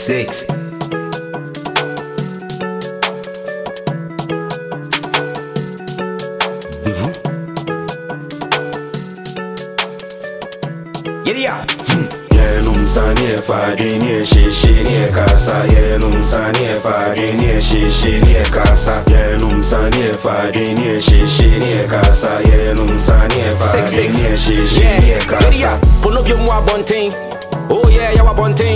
6. Vous? Yeah. Yenum sanye fadi nye shishi nye kasa. Yenum sanye fadi nye shishi nye kasa. Yenum sanye fadi nye shishi nye kasa. Yenum sanye fadi nye shishi nye kasa. Puno byo mwa bonting. Oh yeah, ya wa bonting.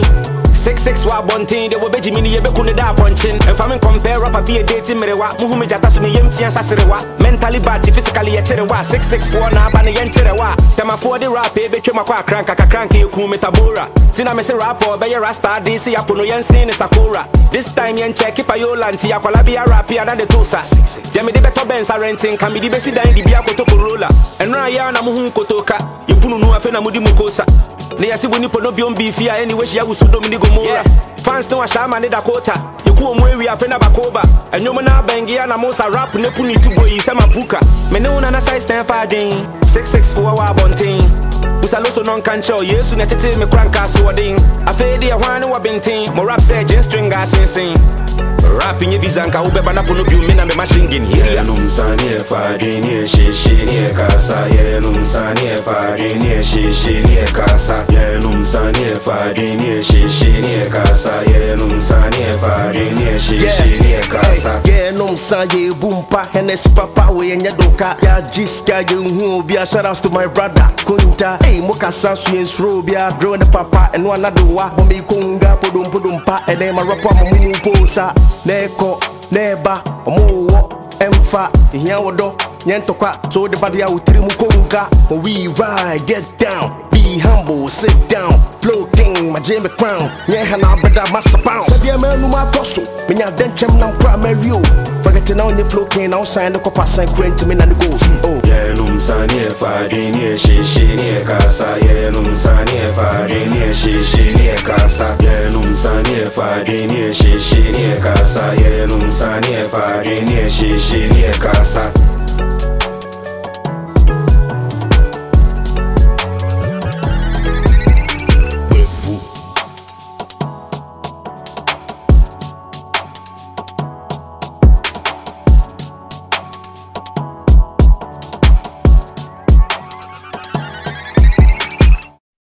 6 wa bonting, they will be Jimmy ye be kune da punching. If I'm compare rapper be a dating merewa, muhu me jata so me yemti ansa serewa. Mentally bad, physically ye cherewa. 664 na ba ne yen cherewa. Tema for the rap be twema kwa crank ye ku metabora. Tina me se rapper be ye rasta DC ya puno yen sin sakura. This time yen check if ayola nti ya kwala be a rap ya than the tosa. Je me de beto benz renting, kan me di besi dan di bia kotoko roller. Enra ya na muhu kotoka, ye punu no afe na mudi mukosa. Ne yasi woni pono biom bifia anyway she aguso domini gomora. Fans no ashama ne Dakota. Yeku omwe afe na bakoba. Enyomo na bengia na mosa rap ne puni tugo yi se mapuka. Me ne una na size 10 fadin. 664 wa bontin. Usa loso non kancho yesu ne tete me kranka so odin. Afe de hwan wa bentin. Mo rap say gen string asensin. Rapping ye vizanka ubeba na pono biom me na me machine gun here. Yenum sanye fadi nye shishi nye kasa. Yenum sanye fadi nye shishi nye kasa. Yenum sanye fadi nye shishi nye kasa. Yenum sanye fadi nye shishi nye kasa. Yenum sanye bumpa Hennessy papa we enya doka. Ya jiska ye unhu bia. Shout outs to my brother Kunta. Hey moka sansu yensro bia. Grow the papa and wana doa. Bomi kunga podum pa. And then my rapper mamu posa. Neko neba omo emfa here wodo nyentoka so the body out trimu konga. We ride, get down, be humble, sit down, flow king, my Jamie crown. Yeah, na beda massa pound. Sabia menu ma tosso, minya denchem nam primary. Forgetting on your flow king, I'll sign the copper sign crane to me and the gold. Oh, Yenum sanye fadi nye shishi nye kasa. Yenum sanye fadi nye shishi nye kasa. Yenum sanye fadi nye shishi nye kasa. Yenum sanye fadi nye shishi nye kasa.